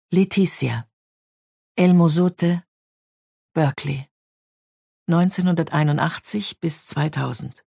Leticia. El Mozote, Berkeley. 1981 bis 2000.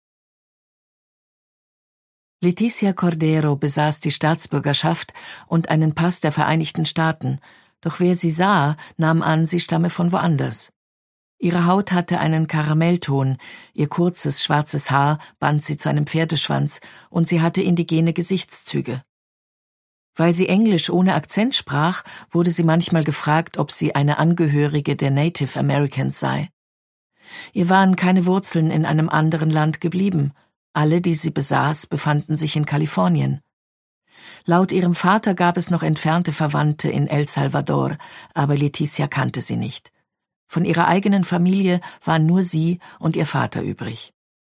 Leticia Cordero besaß die Staatsbürgerschaft und einen Pass der Vereinigten Staaten, doch wer sie sah, nahm an, sie stamme von woanders. Ihre Haut hatte einen Karamellton, ihr kurzes, schwarzes Haar band sie zu einem Pferdeschwanz und sie hatte indigene Gesichtszüge. Weil sie Englisch ohne Akzent sprach, wurde sie manchmal gefragt, ob sie eine Angehörige der Native Americans sei. Ihr waren keine Wurzeln in einem anderen Land geblieben. Alle, die sie besaß, befanden sich in Kalifornien. Laut ihrem Vater gab es noch entfernte Verwandte in El Salvador, aber Leticia kannte sie nicht. Von ihrer eigenen Familie waren nur sie und ihr Vater übrig.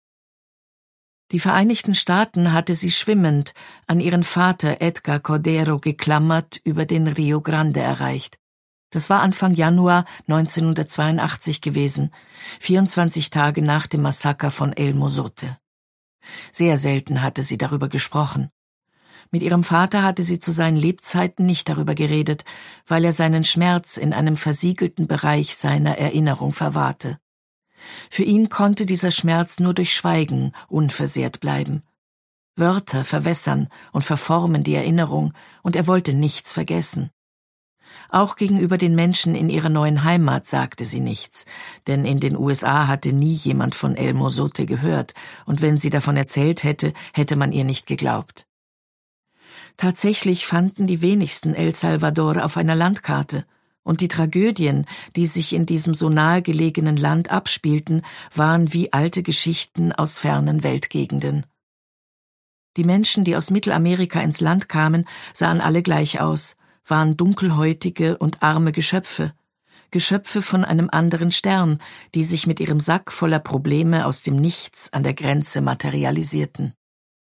Die Vereinigten Staaten hatte sie schwimmend an ihren Vater Edgar Cordero geklammert über den Rio Grande erreicht. Das war Anfang Januar 1982 gewesen, 24 Tage nach dem Massaker von El Mozote. Sehr selten hatte sie darüber gesprochen. Mit ihrem Vater hatte sie zu seinen Lebzeiten nicht darüber geredet, weil er seinen Schmerz in einem versiegelten Bereich seiner Erinnerung verwahrte. Für ihn konnte dieser Schmerz nur durch Schweigen unversehrt bleiben. Wörter verwässern und verformen die Erinnerung, und er wollte nichts vergessen. Auch gegenüber den Menschen in ihrer neuen Heimat sagte sie nichts, denn in den USA hatte nie jemand von El Mozote gehört, und wenn sie davon erzählt hätte, hätte man ihr nicht geglaubt. Tatsächlich fanden die wenigsten El Salvador auf einer Landkarte, und die Tragödien, die sich in diesem so nahegelegenen Land abspielten, waren wie alte Geschichten aus fernen Weltgegenden. Die Menschen, die aus Mittelamerika ins Land kamen, sahen alle gleich aus, waren dunkelhäutige und arme Geschöpfe von einem anderen Stern, die sich mit ihrem Sack voller Probleme aus dem Nichts an der Grenze materialisierten.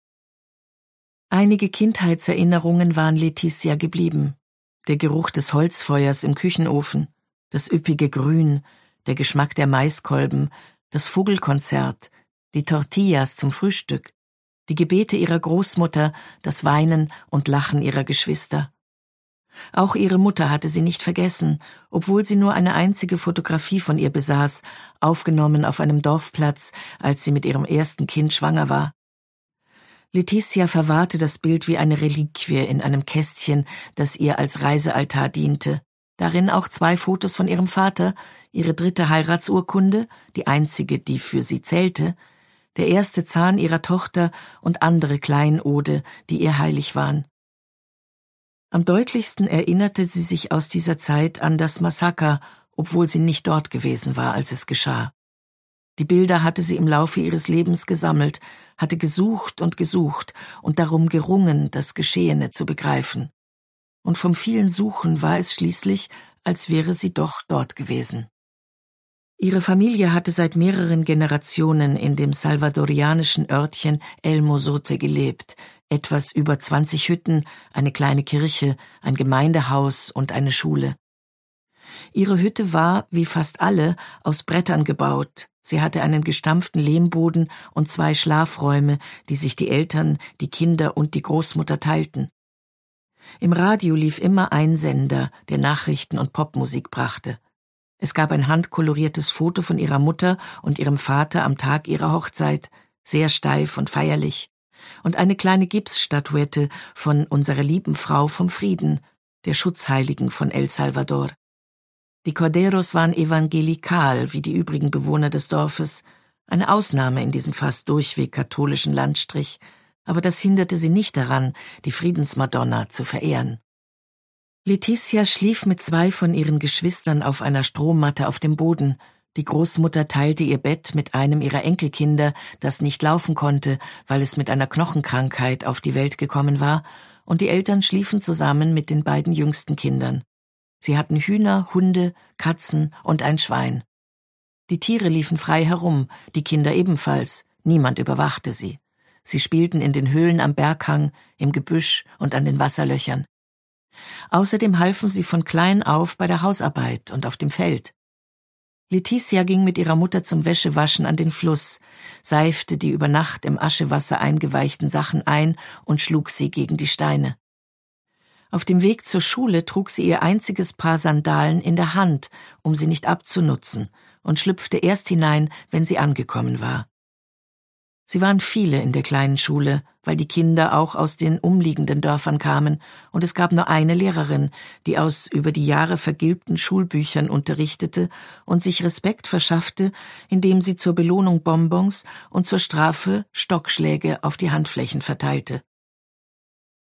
Einige Kindheitserinnerungen waren Leticia geblieben. Der Geruch des Holzfeuers im Küchenofen, das üppige Grün, der Geschmack der Maiskolben, das Vogelkonzert, die Tortillas zum Frühstück, die Gebete ihrer Großmutter, das Weinen und Lachen ihrer Geschwister. Auch ihre Mutter hatte sie nicht vergessen, obwohl sie nur eine einzige Fotografie von ihr besaß, aufgenommen auf einem Dorfplatz, als sie mit ihrem ersten Kind schwanger war. Leticia verwahrte das Bild wie eine Reliquie in einem Kästchen, das ihr als Reisealtar diente. Darin auch 2 Fotos von ihrem Vater, ihre 3. Heiratsurkunde, die einzige, die für sie zählte, der erste Zahn ihrer Tochter und andere Kleinode, die ihr heilig waren. Am deutlichsten erinnerte sie sich aus dieser Zeit an das Massaker, obwohl sie nicht dort gewesen war, als es geschah. Die Bilder hatte sie im Laufe ihres Lebens gesammelt, hatte gesucht und darum gerungen, das Geschehene zu begreifen. Und vom vielen Suchen war es schließlich, als wäre sie doch dort gewesen. Ihre Familie hatte seit mehreren Generationen in dem salvadorianischen Örtchen El Mozote gelebt, etwas über 20 Hütten, eine kleine Kirche, ein Gemeindehaus und eine Schule. Ihre Hütte war, wie fast alle, aus Brettern gebaut. Sie hatte einen gestampften Lehmboden und 2 Schlafräume, die sich die Eltern, die Kinder und die Großmutter teilten. Im Radio lief immer ein Sender, der Nachrichten und Popmusik brachte. Es gab ein handkoloriertes Foto von ihrer Mutter und ihrem Vater am Tag ihrer Hochzeit, sehr steif und feierlich, und eine kleine Gipsstatuette von unserer lieben Frau vom Frieden, der Schutzheiligen von El Salvador. Die Corderos waren evangelikal wie die übrigen Bewohner des Dorfes, eine Ausnahme in diesem fast durchweg katholischen Landstrich, aber das hinderte sie nicht daran, die Friedensmadonna zu verehren. Leticia schlief mit 2 von ihren Geschwistern auf einer Strohmatte auf dem Boden. Die Großmutter teilte ihr Bett mit einem ihrer Enkelkinder, das nicht laufen konnte, weil es mit einer Knochenkrankheit auf die Welt gekommen war, und die Eltern schliefen zusammen mit den beiden jüngsten Kindern. Sie hatten Hühner, Hunde, Katzen und ein Schwein. Die Tiere liefen frei herum, die Kinder ebenfalls, niemand überwachte sie. Sie spielten in den Höhlen am Berghang, im Gebüsch und an den Wasserlöchern. Außerdem halfen sie von klein auf bei der Hausarbeit und auf dem Feld. Leticia ging mit ihrer Mutter zum Wäschewaschen an den Fluss, seifte die über Nacht im Aschewasser eingeweichten Sachen ein und schlug sie gegen die Steine. Auf dem Weg zur Schule trug sie ihr einziges Paar Sandalen in der Hand, um sie nicht abzunutzen, und schlüpfte erst hinein, wenn sie angekommen war. Sie waren viele in der kleinen Schule, weil die Kinder auch aus den umliegenden Dörfern kamen, und es gab nur eine Lehrerin, die aus über die Jahre vergilbten Schulbüchern unterrichtete und sich Respekt verschaffte, indem sie zur Belohnung Bonbons und zur Strafe Stockschläge auf die Handflächen verteilte.